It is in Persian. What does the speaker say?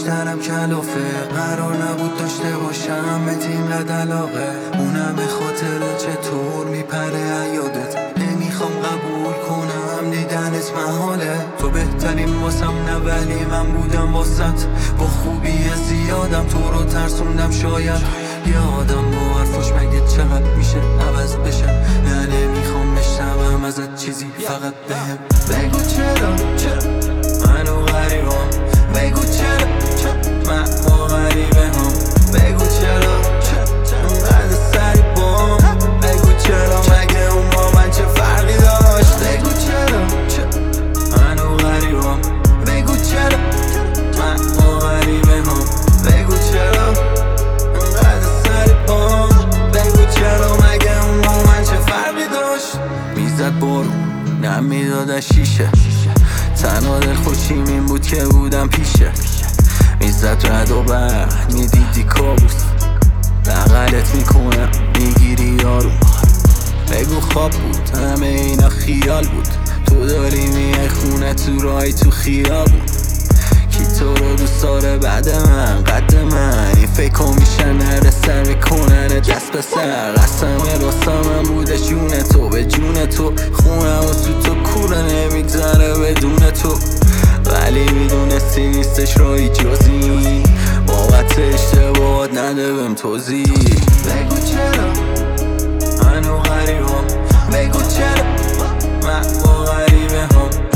داشتنم کلافه، قرار نبود داشته باشم به اینقدر علاقه. اونم به خاطر چطور میپره یادت، نمیخوام قبول کنم دیدنت محاله. تو بهترین واسم نه ولی من بودم واسط، با خوبی زیادم تو رو ترسوندم. شاید یادم با حرفاش مگه چقدر میشه عوض بشه. نه نمیخوام بشنوم ازت چیزی، فقط بهم بگو چرا منو غریبم. بگو چرا من با غریبه هم. بگو چرا اونقدر سری بام. بگو چرا مگه اون با من چه فرقی داشت. بگو چرا منو غریبم. بگو چرا من با غریبه هم. بگو چرا اونقدر سری بام. بگو چرا مگه اون با من چه فرقی داشت. میزد بارون نم میداد از شیشه، تنها دل خوشیم این بود که بودم پیشه. میزد رد و برق میدیدی کابوس، بغلت میکنم میگیری یارو. بگو خواب بود همه اینا خیال بود، تو داری میای خونه تو رای تو خیابون. کی تو رو دوست داره بعد من قد من، این فکر میشه نره سر میکنن دست به سر. قسمه راستم بوده جون تو به جون تو، خونم و تو کوره نمیگذره بدون تو. ولی میدونستی نیستش رای جزی، بابت اشتباهات نده بهم توضیح. بگو چرا منو غریبم. بگو چرا من با غریبه هم.